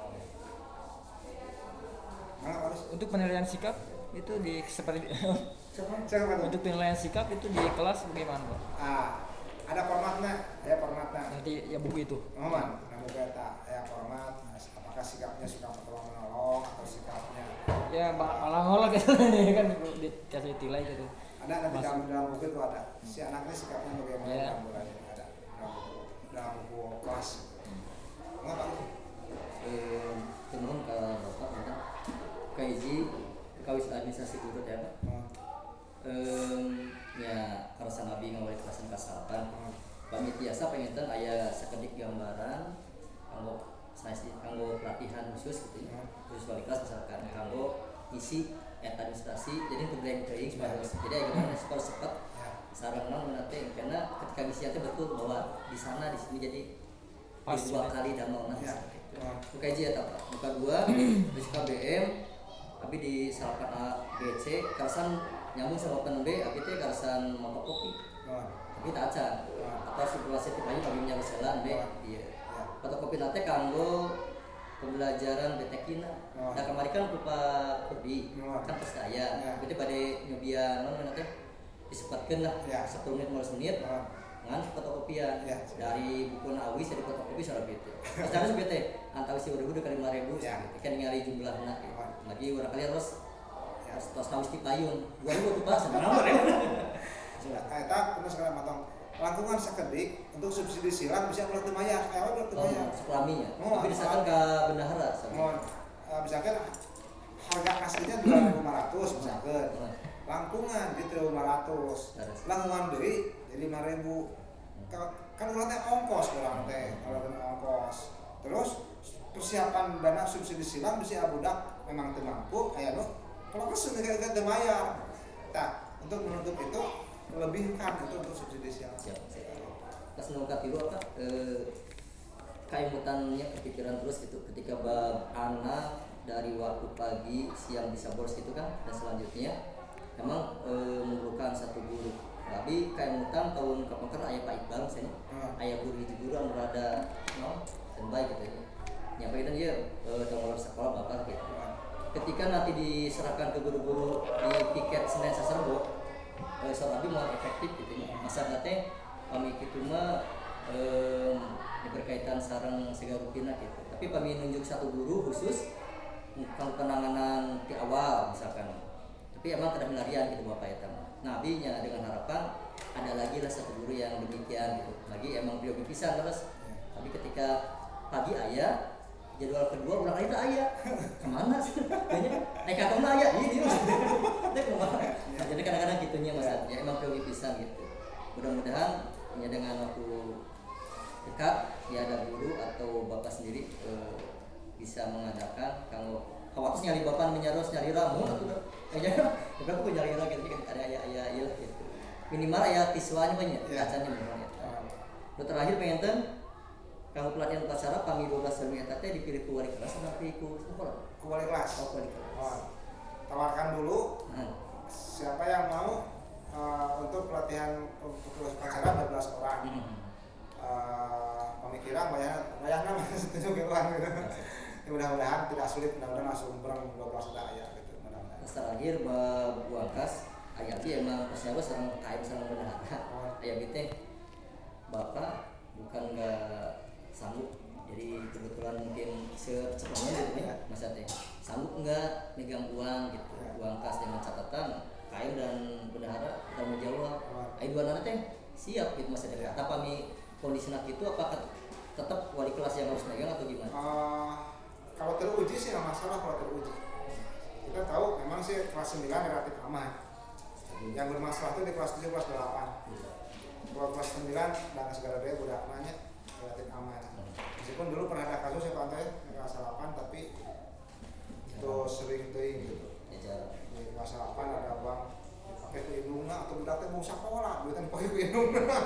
Speaker 1: Mana harus
Speaker 2: Untuk penilaian sikap itu di seperti
Speaker 1: siapa siapa
Speaker 2: untuk penilaian sikap itu di kelas bagaimana Pak?
Speaker 1: Ah, ada formatnya, ya formatnya.
Speaker 2: Nanti ya buku itu.
Speaker 1: Oh man, namun kata ya format. Apakah sikapnya suka menolong menolong atau sikapnya
Speaker 2: Ya malah ngolok gitu kan dikasih tilai gitu.
Speaker 1: ada nanti dalam dalam buku itu ada si anaknya sikapnya bagaimana
Speaker 2: yeah.
Speaker 1: dalam bulan ini ada dalam buku dalam buku kelas. Enggak Pak?
Speaker 4: Eh, tenun ke bapak mana? Kaiji kawis administrasi guru ya Pak.
Speaker 1: Hmm.
Speaker 4: Um, ya karasan abi ngawali kelasan kasatan.
Speaker 1: Hmm.
Speaker 4: Pamit biasa pengen aya sakedik gambaran kanggo sanasi kanggo pelatihan khusus gitu ya. Khusus wali kelas misalkan kanggo isi et administrasi jadi untuk blank training supaya jadi gimana skor cepat sarang non menate karena ketika misi itu betul bahwa di sana di sini jadi
Speaker 2: Pasti,
Speaker 4: dua
Speaker 2: ya.
Speaker 4: kali damel nah
Speaker 1: Ya.
Speaker 4: seperti itu. Buka aja ya Pak. Buka dua di K B M tapi di salapan A B C karasan nyambung sama pen B abi teh karasan motokopi.
Speaker 1: Hmm.
Speaker 4: Tapi tak aca. Atau simulasi tipe aja kami nyari jalan B iya. Fotokopi nate kanggo pembelajaran B T K-na.
Speaker 1: Oh.
Speaker 4: Nah kemarin kan berupa kopi,
Speaker 1: Oh.
Speaker 4: kan pasti aya.
Speaker 1: Ya.
Speaker 4: Berarti pada nyobia non nate disempatkeun lah
Speaker 1: Ya.
Speaker 4: sepuluh menit lima belas menit.
Speaker 1: Oh.
Speaker 4: Ngan fotokopian
Speaker 1: Ya.
Speaker 4: dari buku awis dari fotokopi salah bete. Secara sebete antara si dua ribu ke lima ribu
Speaker 1: Ya.
Speaker 4: kan ningali jumlahna gitu.
Speaker 1: Oh.
Speaker 4: Lagi urang kali terus
Speaker 1: Ya.
Speaker 4: tos awis ti payun. dua ribu tuh pas nomor ya.
Speaker 1: Sudah, eta pernah sekarang matang. Langkungan sakedik untuk subsidi silang bisa mulai dibayar, kayak apa mulai dibayar.
Speaker 4: Sekelaminya.
Speaker 1: Oh,
Speaker 4: Tapi disahkan ke bendahara.
Speaker 1: Mohon, uh, misalkan harga aslinya dua ribu lima ratus misalkan. Langkungan gitu lima ratus. Langkungan deui jadi lima ribu. Kan urang teh ongkos urang teh, kalau ongkos. Terus persiapan dana subsidi silang bisa budak memang teu mampu aya nu kalau kesel teu bayar. Tah, untuk menutup itu lebihkan itu untuk subsidi silang.
Speaker 4: Siap, siap. Pas nungkat dulu apa eh, kaimutannya kepikiran terus gitu ketika bab anak dari waktu pagi siang bisa boros gitu kan dan selanjutnya memang eh, memerlukan satu guru tapi kaimutan tahun kapan ayah Pak Iqbal misalnya
Speaker 1: Hmm.
Speaker 4: ayah guru itu guru yang berada no dan baik gitu ya nyampaikan dia eh, dalam sekolah bapak gitu ketika nanti diserahkan ke guru-guru di piket Senin Sasarbo eh, soal abi mau efektif gitu ya masa nanti kami itu mah eh, berkaitan sarang segarupina gitu tapi kami nunjuk satu guru khusus untuk penanganan di awal misalkan tapi emang ada pelarian gitu bapak ya teman nah abinya dengan harapan ada lagi lah satu guru yang demikian gitu. Lagi emang beliau pisan terus.
Speaker 1: Ya.
Speaker 4: Tapi ketika pagi ayah, jadwal kedua ulang lagi ayah. Kemana sih? Kayaknya naik kakak mah ayah, ini mas. Naik kemana? Nah, jadi kadang-kadang gitunya mas, ya emang beliau pisan gitu. Mudah-mudahan ya dengan waktu dekat ya ada guru atau bapak sendiri eh, bisa mengadakan kalau khawatir nyari bapak menyaros nyari ramu atau kayaknya berapa pun nyari ramu gitu ada ayah ayah ayah gitu minimal ayah tiswanya banyak
Speaker 1: Ya.
Speaker 4: kacanya memang ya. Lalu terakhir pengen ten kamu pelatihan upacara kami dua belas tahun eta teh dipilih ku wali kelas atau dipilih ku sekolah?
Speaker 1: Ku wali kelas.
Speaker 4: Oh, wali kelas.
Speaker 1: Oh, tawarkan dulu
Speaker 4: Hmm.
Speaker 1: siapa yang mau uh, untuk pelatihan untuk upacara dua belas orang.
Speaker 4: Hmm.
Speaker 1: Uh, pemikiran bayar bayarnya masih setuju gitu kan gitu. Ya, mudah-mudahan tidak sulit, mudah-mudahan langsung berang dua belas ayat gitu mudah-mudahan.
Speaker 4: Terus terakhir buangkas ayah dia emang pesnya bos serang kain serang bendahara.
Speaker 1: Oh.
Speaker 4: Ayah gitu bapak bukan nggak sanggup jadi kebetulan mungkin secepatnya gitu ya mas teh sanggup nggak megang uang gitu uang kas dengan catatan kain dan bendahara tanggung jawab. Ayah dua anak teh siap gitu mas teh kata kami kondisi nak itu apakah tetap wali kelas yang harus megang atau gimana?
Speaker 1: Uh, kalau teruji sih nggak masalah kalau teruji. Kita tahu memang sih kelas sembilan relatif aman. Yang bermasalah itu di kelas tujuh, kelas delapan. Kalau kelas sembilan dan segala dia udah nanya relatif aman. Meskipun dulu pernah ada kasus ya pantai di kelas delapan tapi itu sering ting gitu. Di kelas delapan ada uang dipakai ke indungna atau budak teh mau sekolah, duitnya dipakai ke indungna.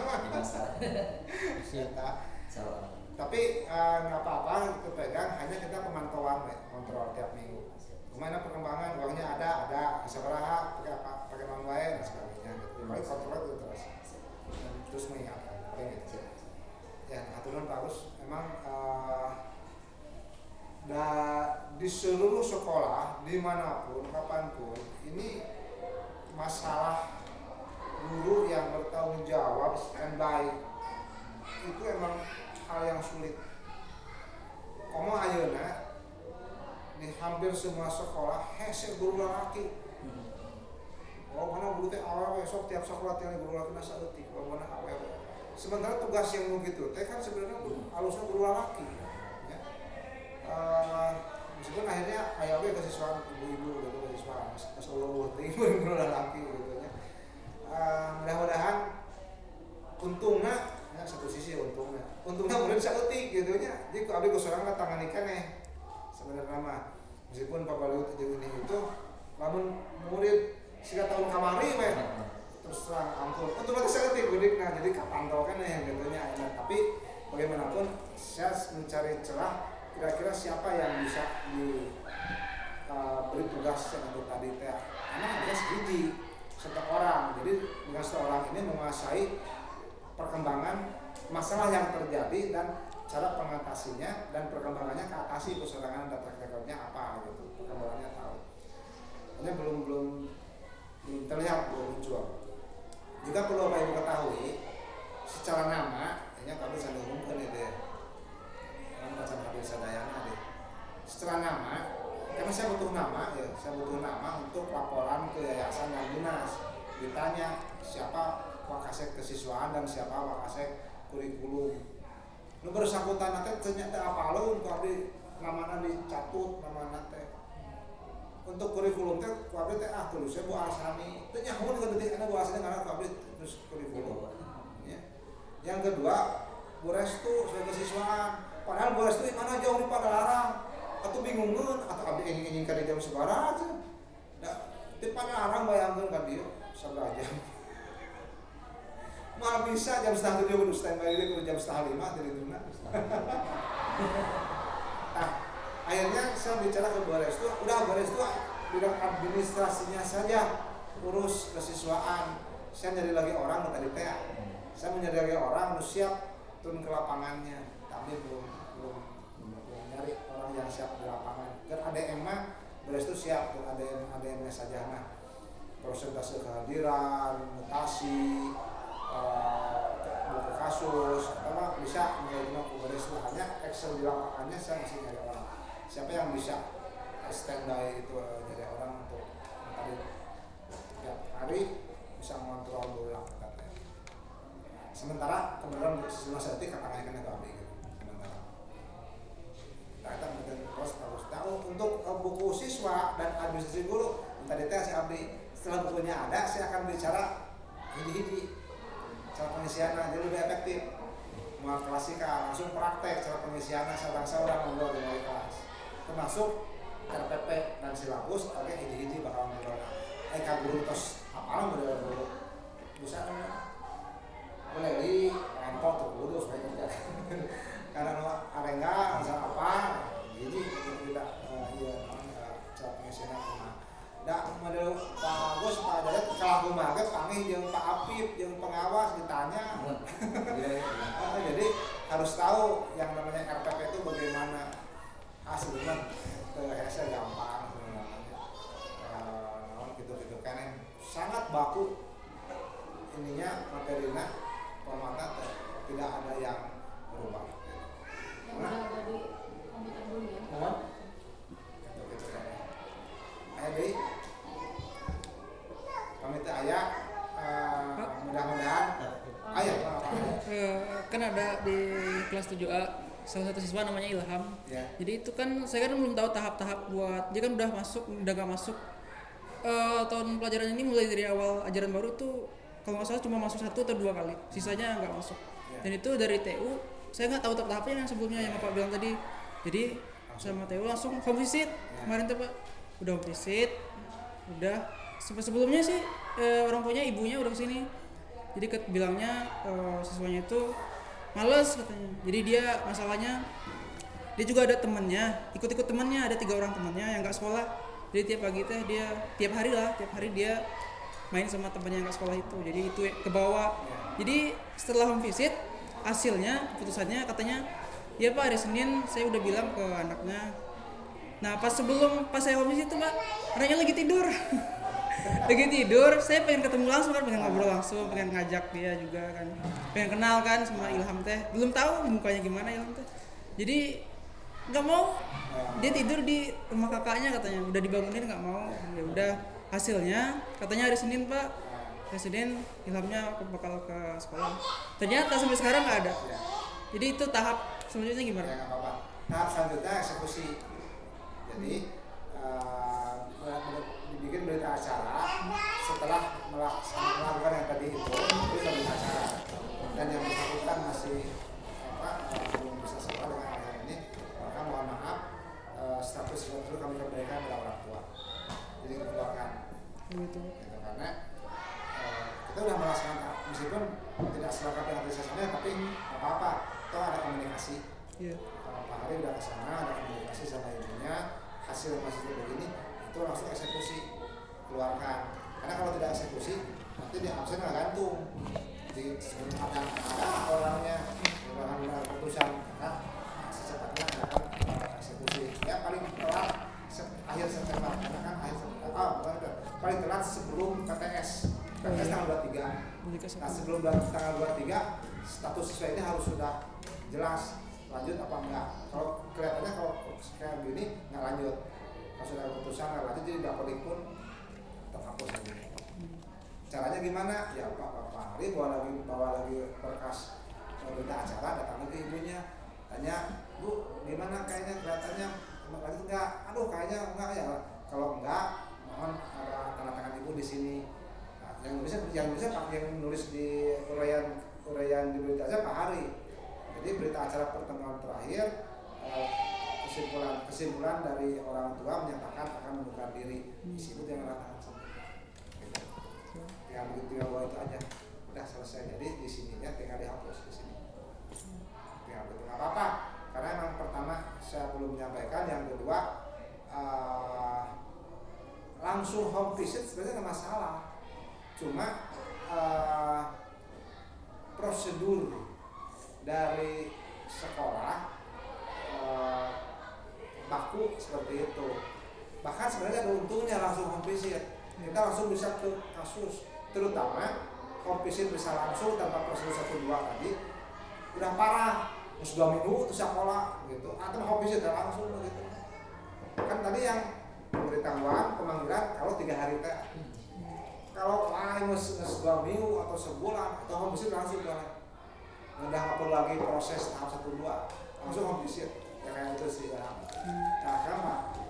Speaker 1: Siapa? Tapi nggak uh, apa-apa itu pegang, hanya kita pemantauan, kontrol tiap minggu. Gimana perkembangan uangnya ada, ada seberapa, pakai apa, pakai uang lain dan sebagainya. Gitu. Paling kontrol itu terus, dan terus mengingatkan. Paling gitu. Ya, aturan bagus. Memang uh, da, di seluruh sekolah, dimanapun, kapanpun, ini masalah guru yang bertanggung jawab standby itu emang hal yang sulit. Komo ayeuna di hampir semua sekolah hese guru laki. Oh mana guru teh awewe sok tiap sekolah tiap guru laki nasa leutik, oh mana awewe. Sementara tugas yang begitu teh kan sebenarnya halusnya guru laki. Ya. Uh, meskipun akhirnya aya we kesiswaan ibu-ibu gitu kesiswaan seluruh teh guru laki gitu nya. Uh, mudah-mudahan untungnya ya, satu sisi untungnya untungnya murid saeutik gitu nya jadi abdi kusorang tangan ikaneh sebenarnya mah meskipun pabaliut jeung ini itu lamun murid siga tahun kamari we terus terang ampun untungnya teh saeutik budikna jadi kapantau keneh gitu nya tapi bagaimanapun saya mencari celah kira-kira siapa yang bisa di uh, beri tugas yang tadi teh karena ada sedikit satu orang jadi dengan seorang ini menguasai perkembangan masalah yang terjadi dan cara mengatasinya dan perkembangannya ke atasi keserangan dan track recordnya apa gitu perkembangannya tahu ini belum belum belum terlihat belum muncul juga perlu apa ibu ketahui secara nama ini kami sadar umumkan itu ya kan pacar kami sadayana deh secara nama karena saya butuh nama ya saya butuh nama untuk laporan ke yayasan dan dinas ditanya siapa wakasek kesiswaan dan siapa wakasek kurikulum. Nu bersangkutan teh ternyata apa lo ku abdi namana dicatut namana teh. Untuk kurikulum teh ku abdi teh ah tulisnya Bu Asani. Teu nyaho di detik ana Bu Asani karena ku abdi terus kurikulum. Ya. Yang kedua, Bu Restu sebagai kesiswaan. Padahal Bu Restu mana jauh di Padalarang. Atuh bingungkeun atau abdi ingin-ingin ka di jam sabaraha aja. Da di Padalarang bayangkeun ka dieu sabaraha jam. Malah bisa jam setengah tujuh udah standby dulu jam setengah lima dari Tuna. Nah, akhirnya saya bicara ke Bu Restu, udah Bu Restu bidang administrasinya saja urus kesiswaan. Saya nyari lagi orang tadi teh. Saya mencari lagi orang, siap turun ke lapangannya. Tapi belum belum belum nyari orang yang siap di lapangan. Dan A D M mah Bu Restu siap tuh A D M A D M-nya saja nah. Persentase kehadiran, mutasi, Uh, buku kasus, apa bisa menerima kuberes hanya Excel di lapangannya saya masih nyari orang. Siapa yang bisa standby itu uh, nyari orang untuk tadi tiap hari bisa mengontrol bola katanya. administrasi guru tadi teh si abdi setelah bukunya ada saya akan bicara hidi-hidi cara pengisiannya jadi lebih efektif mau klasikal langsung praktek cara pengisiannya seorang-seorang ngobrol di kelas termasuk R P P dan silabus oke hidi-hidi bakal ngobrol eh ka guru tos apalah model dulu bisa boleh di rempot tuh guru supaya kerja karena ada enggak masalah apa jadi kita iya cara pengisiannya kumaha da model Pak Agus Pak Dayat kalau kumaha panggil jeung Pak Apip jeung pengawas ditanya jadi harus tahu yang namanya R P P itu bagaimana hasilnya ke hasil gampang sebenarnya gitu-gitu karena sangat baku ininya materinya formatnya tidak ada yang berubah.
Speaker 3: Yang udah ada di komputer dulu ya.
Speaker 1: Mohon. Gitu-gitu kan. Ayo deh. Pamit aya uh, mudah-mudahan ayo
Speaker 5: uh, kan ada di kelas tujuh A salah satu siswa namanya Ilham.
Speaker 1: Ya.
Speaker 5: Jadi itu kan saya kan belum tahu tahap-tahap buat dia kan udah masuk udah gak masuk uh, tahun pelajaran ini mulai dari awal ajaran baru tuh kalau nggak salah cuma masuk satu atau dua kali, sisanya nggak masuk. Dan itu dari T U, saya nggak tahu tahap-tahapnya yang sebelumnya yang Bapak bilang tadi. Jadi sama T U langsung home visit kemarin tuh Pak, udah home visit, udah sebelumnya sih eh, orang tuanya ibunya udah kesini. Jadi ket, bilangnya eh, siswanya itu males katanya. Jadi dia masalahnya dia juga ada temannya, ikut-ikut temannya ada tiga orang temannya yang nggak sekolah. Jadi tiap pagi teh dia tiap hari lah, tiap hari dia main sama temannya yang ke sekolah itu, jadi itu ke bawah. Jadi setelah home visit hasilnya keputusannya katanya ya Pak hari Senin saya udah bilang ke anaknya. Nah pas sebelum pas saya home visit tuh Pak anaknya lagi tidur lagi tidur saya pengen ketemu langsung kan, pengen ngobrol langsung, pengen ngajak dia juga kan, pengen kenal kan sama Ilham teh, belum tahu mukanya gimana Ilham teh, jadi nggak mau, dia tidur di rumah kakaknya katanya, udah dibangunin nggak mau. Ya udah hasilnya katanya hari Senin Pak, hari Senin Ilhamnya bakal ke sekolah. Ternyata sampai sekarang nggak ada. Jadi itu tahap selanjutnya gimana?
Speaker 1: Ya, apa-apa. Tahap selanjutnya eksekusi. Jadi uh, dibikin berita acara setelah melakukan yang tadi itu, itu berita acara. Dan yang bersangkutan masih apa belum bisa sekolah dengan hari ini, maka mohon maaf uh, status itu kami kembalikan kepada orang tua. Jadi dikeluarkan
Speaker 5: Gitu.
Speaker 1: gitu, karena uh, kita udah melaksanakan meskipun tidak selengkap yang tadi saya sampaikan tapi nggak apa-apa, toh ada komunikasi.
Speaker 5: Iya.
Speaker 1: Uh, Pak Hari udah kesana, ada komunikasi sama ibunya, hasil masih begini, itu langsung eksekusi keluarkan. Karena kalau tidak eksekusi nanti di absen nggak gantung, di ada ada orangnya dengan keputusan, karena secepatnya akan uh, eksekusi. Ya paling telat akhir September, karena kan akhir September, oh, bukan itu, paling telat sebelum K T S, K T S tanggal dua puluh tiga. Nah sebelum tanggal dua puluh tiga, status siswa ini harus sudah jelas lanjut apa enggak. Kalau kelihatannya kalau kayak gini nggak lanjut, kalau sudah keputusan nggak lanjut, jadi dapat pun terhapus lagi. Caranya gimana? Ya Pak Pak Hari bawa lagi bawa lagi berkas berita acara, datang ke ibunya, tanya Bu gimana kayaknya kelihatannya lanjut enggak? Aduh kayaknya enggak ya. Kalau enggak, mohon ada tanda tangan ibu di sini. Nah, yang nulis yang nulis Pak yang nulis di uraian uraian di berita aja Pak Hari. Jadi berita acara pertemuan terakhir eh, kesimpulan kesimpulan dari orang tua menyatakan akan membuka diri. Isi itu yang tanda tangan semua. Gitu. Tinggal begitu tinggal itu aja. Udah selesai. Jadi di sininya tinggal dihapus di sini. Tinggal begitu nggak apa-apa. Karena yang pertama saya belum menyampaikan, yang kedua uh, langsung home visit sebenarnya nggak masalah, cuma uh, prosedur dari sekolah uh, baku seperti itu. Bahkan sebenarnya ada untungnya langsung home visit, kita langsung bisa ke kasus, terutama home visit bisa langsung tanpa prosedur satu dua tadi udah parah. Terus dua minggu terus sekolah gitu, atau home visit langsung gitu. Kan tadi yang pemberitahuan pemanggilan kalau tiga hari teh, kalau lain nges dua minggu atau sebulan atau home visit langsung kan, udah nggak perlu lagi proses tahap satu dua, langsung home visit ya kayak itu sih ya. Nah kan Pak,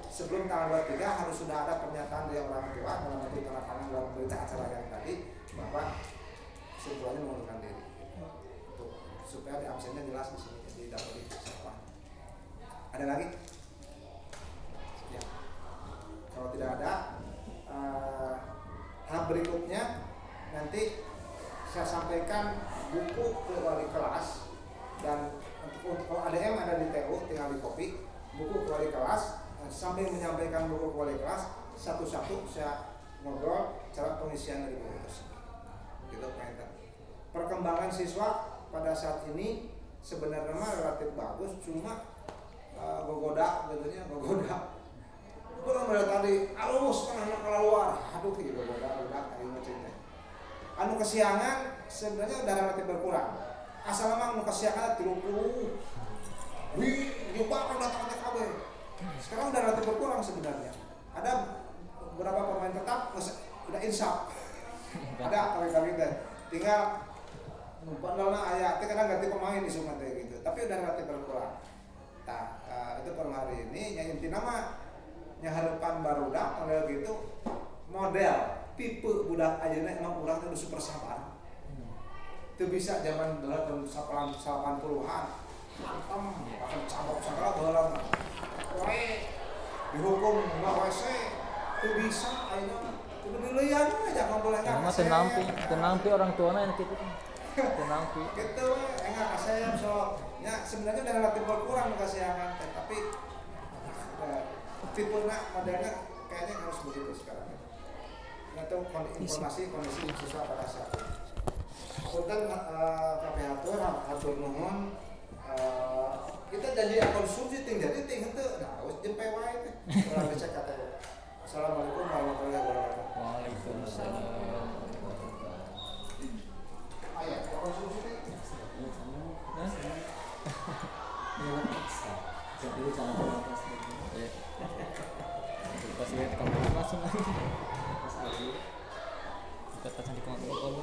Speaker 1: sebelum tanggal dua puluh tiga harus sudah ada pernyataan dari orang tua dalam bentuk tanda tangan dalam berita acara yang tadi bahwa kesimpulannya mengundurkan diri. Untuk supaya di absennya jelas di sini jadi dapat disesuaikan. Ada lagi? Ya. Kalau tidak ada, uh, tahap berikutnya nanti saya sampaikan buku ke wali kelas dan untuk kalau ada yang ada di T U tinggal di copy buku ke wali kelas sambil menyampaikan buku ke wali kelas satu-satu saya ngobrol cara pengisian dari buku tersebut. Gitu Pak. Perkembangan siswa pada saat ini sebenarnya relatif bagus cuma uh, gogoda gitu gogoda. Kurang dari tadi alus kan anak keluar aduh gitu gogoda udah kayak macamnya. Anu kesiangan sebenarnya udah relatif berkurang. Asal memang anu kesiangan tiga puluh. Wih, nyoba kan datang T K B. Sekarang udah relatif berkurang sebenarnya. Ada beberapa pemain tetap udah insaf. Ada mereka gitu. Tinggal padahal ayah, kadang ganti pemain di Sumatera gitu. Tapi udah relatif berkurang. Nah, uh, itu per hari ini yang inti nama yang harapan barudak model gitu model tipe budak ayeuna emang urang teh super sabar. Teu bisa zaman dulu tahun delapan puluhan. Hantem akan cabok sagala baheula. Wae dihukum enggak W C teu bisa ayeuna. Teu dileuyan aja enggak boleh enggak.
Speaker 2: Emang tenang pi, tenang pi orang tuana yang kitu. Tenang pi.
Speaker 1: Gitu we enggak kasayang so. Ya sebenarnya udah relatif berkurang kasihangan tapi tipenya modelnya kayaknya harus begitu sekarang. Atau informasi kondisi siswa pada saat itu. Punten uh, K P H Tur hatur nuhun uh, kita janji konsumsi ting jadi ting henteu nah wis jeung P W teh. Urang becek kata. Assalamualaikum warahmatullahi wabarakatuh.
Speaker 2: Waalaikumsalam.
Speaker 1: Aya konsumsi ting.
Speaker 2: Hah?
Speaker 4: Ya bisa. Jadi jangan lupa
Speaker 2: Ya. Pas lihat kamu langsung aja.
Speaker 4: pas lagi
Speaker 2: Kita pasang di kamar kamu.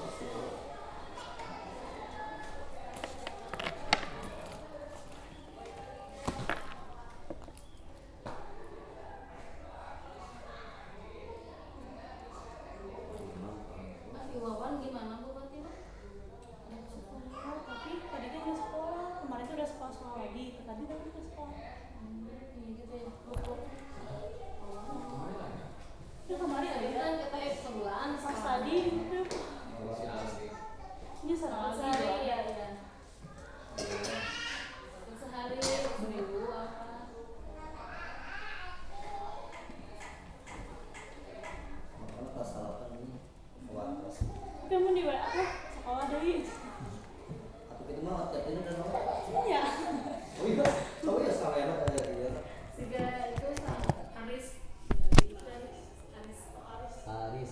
Speaker 3: Iwawan gimana Bu Fatima? Ada sekolah, tapi tadi kan udah sekolah, kemarin tuh udah sekolah-sekolah lagi, tadi tadi udah sekolah. Hmm, iya gitu ya. Oh. Itu kemarin ada kan kita sebelahan pas tadi itu. Ini sehari ya ya. Sehari seminggu apa?
Speaker 4: makanya pas salapan ini kuat terus
Speaker 3: Kamu di W A sekolah dari.
Speaker 4: atau itu mah tiap ini udah nongol